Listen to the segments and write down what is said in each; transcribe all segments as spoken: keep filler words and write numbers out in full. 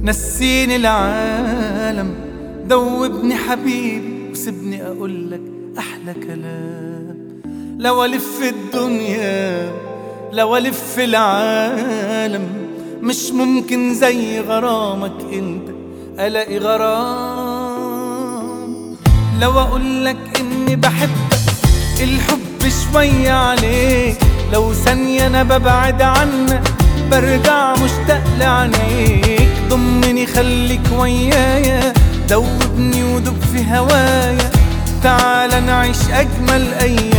نسيني العالم، دوبني حبيبي وسيبني أقولك أحلى كلام. لو ألف الدنيا لو ألف العالم، مش ممكن زي غرامك انت ألاقي غرام. لو أقولك إني بحبك الحب شوية عليك، لو ثانية أنا ببعد عنك برجع مشتاق لعينيك. ضمني خليك ويايا، دوبني ودوب في هوايا، تعال نعيش أجمل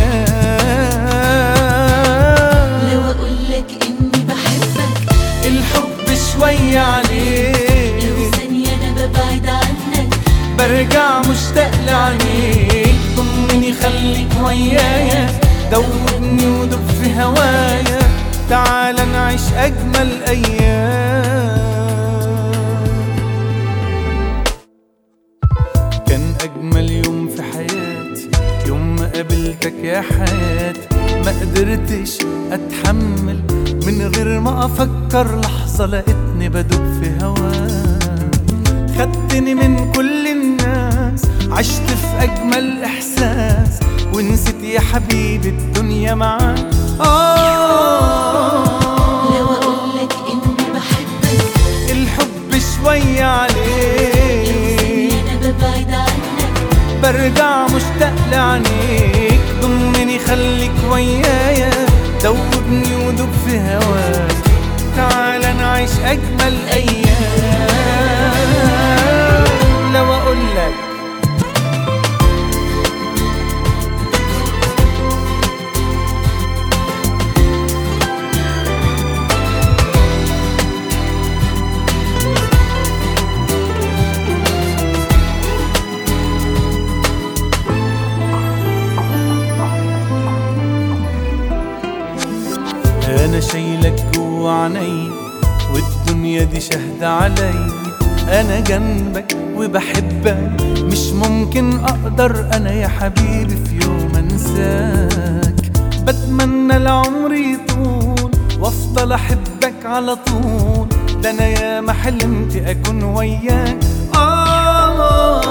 أيام. لو أقولك إني بحبك الحب شوية عليك، لو ثانية أنا ببعد عنك برجع مشتاق لعينيك. ضمني خليك ويايا، دوبني ودوب في هوايا، تعال نعيش أجمل أيام. كان أجمل يوم في حياتي يوم ما قابلتك يا حياتي. ما قدرتش أتحمل من غير ما أفكر لحظة، لقيتني بدوب في هواك. خدتني من كل الناس، عشت في أجمل إحساس، ونسيت يا حبيبي الدنيا معاك. آه لو أقولك إني بحبك الحب شوية عليك، لو ثانية أنا ببعد عنك برجع مشتاق لعينيك. ضمني خليك ويايا، دوبني ودوب في هواك، تعال نعيش أجمل أيام. لو أقولك أنا شايلك جوا عيني، والدنيا دي شاهدة علي. أنا جنبك وبحبك، مش ممكن أقدر أنا يا حبيبي في يوم أنساك. بتمنى العمر يطول وأفضل أحبك على طول، ده أنا يا ما حلمت أكون وياك. آه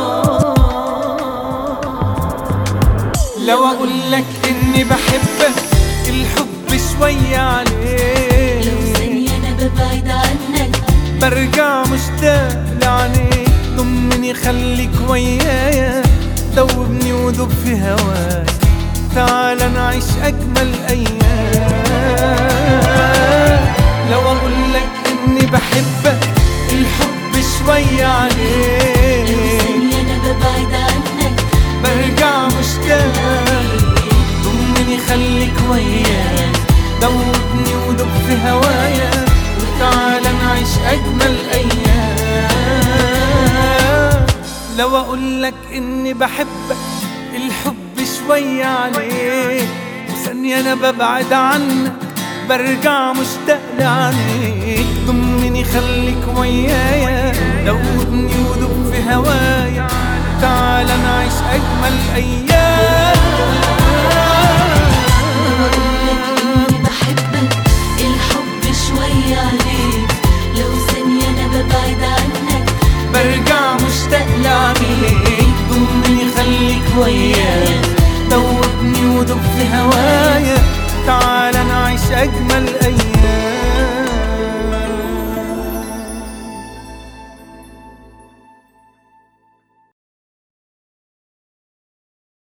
لو أقولك إني بحبك الحب شوية عليك، لو ثانية أنا ببعد عنك برجع مشتاق لعينيك. ضمني خليك ويايا، دوبني ودوب في هواك، تعال نعيش أجمل أيام. لو أقولك إني بحبك الحب شوية عليك، لو ثانية أنا ببعد عنك برجع مشتاق. ضمني خليك ويايا، دوبني ودوب في هوايا، وتعال نعيش أجمل أيام. لو أقولك إني بحبك الحب شوية عليك، وثانية أنا ببعد عنك برجع مشتاق لعينيك. ضمني خليك ويايا، دوبني ودوب في هوايا، تعال نعيش أجمل أيام.